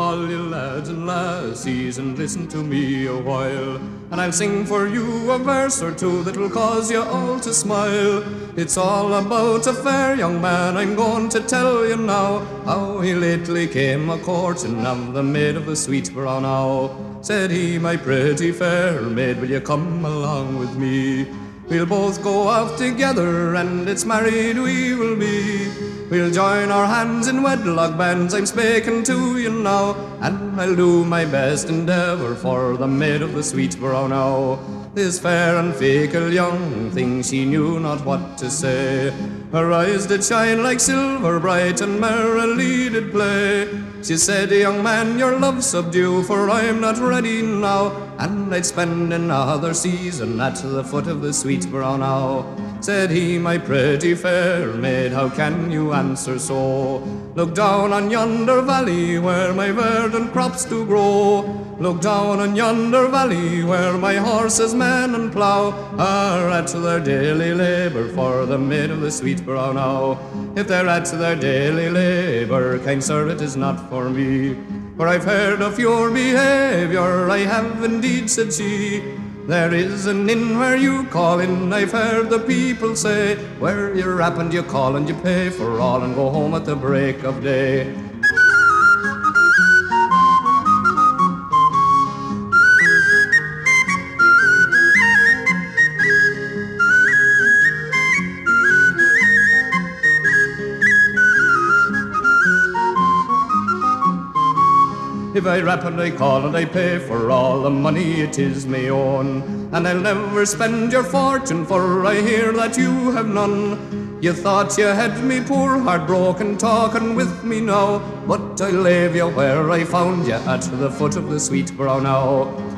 all you lads and lassies, and listen to me a while, and I'll sing for you a verse or two that'll cause you all to smile. It's all about a fair young man I'm going to tell you now, how he lately came a-courting of the maid of the sweet brown owl. Said he, my pretty fair maid, will you come along with me? We'll both go off together, and it's married we will be. We'll join our hands in wedlock bands, I'm spaking to you now, and I'll do my best endeavour for the maid of the sweet brown owl. This fair and fickle young thing, she knew not what to say. Her eyes did shine like silver bright, and merrily did play. She said, young man, your love subdue, for I'm not ready now, and I'd spend another season at the foot of the sweet brown owl. Said he, my pretty fair maid, how can you answer so? Look down on yonder valley where my verdant crops do grow. Look down on yonder valley where my horses, men and plough are at their daily labour for the maid of the sweet brown owl. If they're at their daily labour, kind sir, it is not for me, for I've heard of your behaviour, I have indeed, said she. There is an inn where you call in, I've heard the people say, where you rap and you call and you pay for all, and go home at the break of day. If I rap and I call and I pay for all, the money it is me own, and I'll never spend your fortune, for I hear that you have none. You thought you had me poor heart broken, talking with me now, but I'll leave you where I found you, at the foot of the sweet brown owl.